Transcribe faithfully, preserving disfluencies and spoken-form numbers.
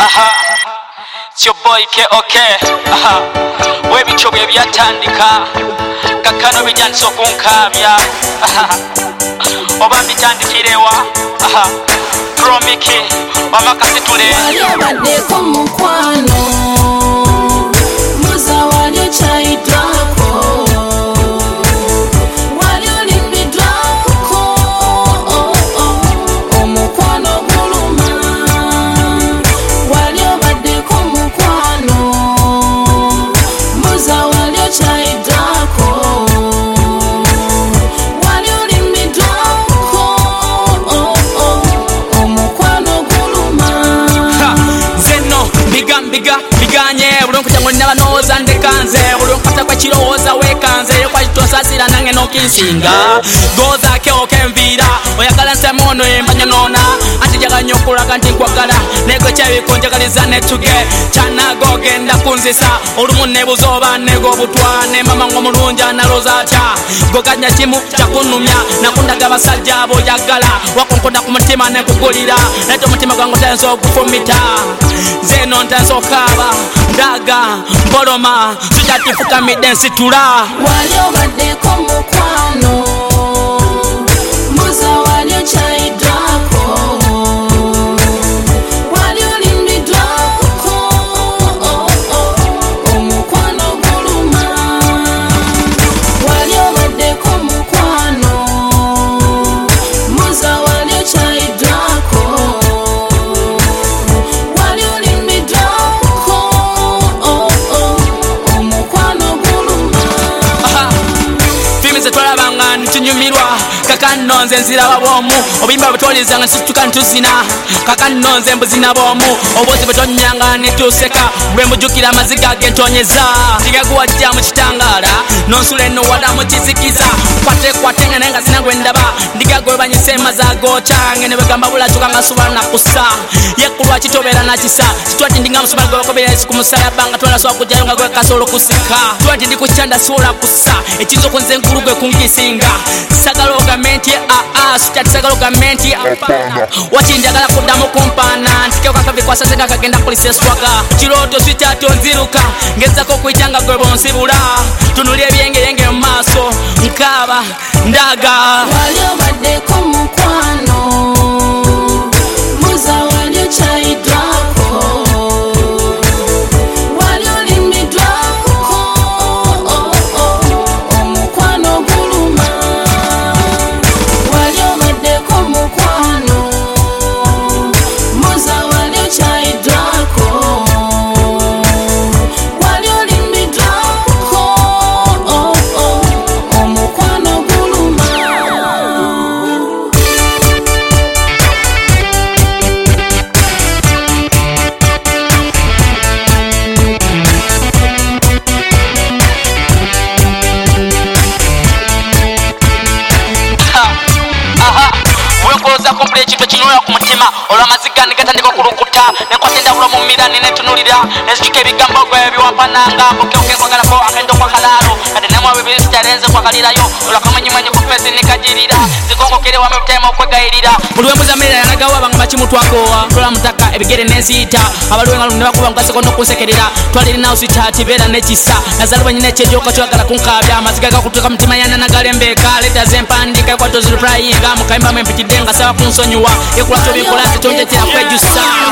Aha, it's your boy K O K. Aha, we bicho bye byatandika kakano bijjanso kunkabya. Aha, oba bitandikirewa. Aha, Promiki wamakasi tule waliobadde ko mukwano muza walio chaidwako walio limbidwako omukwano guluma waliobadde ko mukwano muza walio chaidwako walio limbidwako omukwano guluma zeno biga biga biganye bulongo tango nabanoza ndekanze bulongo kata kwa chiroza wekanze kwa tosasira nange no kinsinga goza ke okemvira oyagala semono embanya nona ati jaga nyokula kanti kwagala nego chawe konjagaliza netuge chana gogenda kunzisa olumunne buzoba nego butwane mama ngomulunja naloza cha gokanya chimu chakunumya nakundaga basajja abo yagala wakonkonda ku mutima ne kugulira neto mutima gwangu tenso kufumita zeno ntenso kaba ndaga mboloma tujatifuka midensi tula waliobadde ko mukwano muza walio chaidwako walio limbidwako omukwano guluma waliobadde ko mukwano muza walio chaidwako walio limbidwako omukwano guluma. Fimize twalabanga ntunyumirwa kakanonze nzira wabomu obimba butoliza nga situka ntuzina kakanonze mbuzina bomu obozi butonyanga netuseka bwe mujukira amaziga gentonyeza ndigaguwajja mu kitangala nonsule no wada mu kizikiza kwate kwate nga nenga sinagwe ndaba ndigagwe banyisema za gocha ngene begamba bulachuka nga subana kusa yekulwa kitobera na kisa twati ndinga musubana gwe bakobera siku musalaba nga twala swa kujayo nga gwe kasolo kusika twati ndikuchanda sura kusa ekizo kunze nkurugwe kunkisinga sagalo gamenti a a sitati sagalo gamenti wati njagala kudamu kumpana ntikeo kakavi kwa sasa kakagenda polisi swaga kiroto sitati onziruka ngezako kuitanga gwe bonsibula tunulie byenge yenge mu maso nkaba ndaga waliobadde ko mukwano muza walio chaidwako walio limbidwako omukwano guluma waliobadde ko mukwano muza walio chaidwako walio limbidwako omukwano guluma. Aha, wekoza komple chito chinoya ku mutima olwamaziga nigatandika okulukuta nekwatenda bulo mu mirani netunulira nezichuke bigambo gwe biwapananga mukyoke kwagala ko akendo kwa kalalo ade nemwa bibiri sitarenze kwa kalirayo olwakamanyi mwenye kupesi nikajirira zikongokere wa mutema okwegayirira mulwe muzamira yanagawa banga machimu twakowa tola mutaka ebigere nesita abalwe ngalu ne bakuba ngase kono kunsekerera twaliri nawo sitati bera nekisa nazalwa nyine chejoka twagala kunkabya amaziga gakutuka mutima yana nagalembeka leta zempandika kwa tozulu flying mukaimba mwempitidenga sawa kunsonyuwa ekulacho bikola tonjetera kwejusa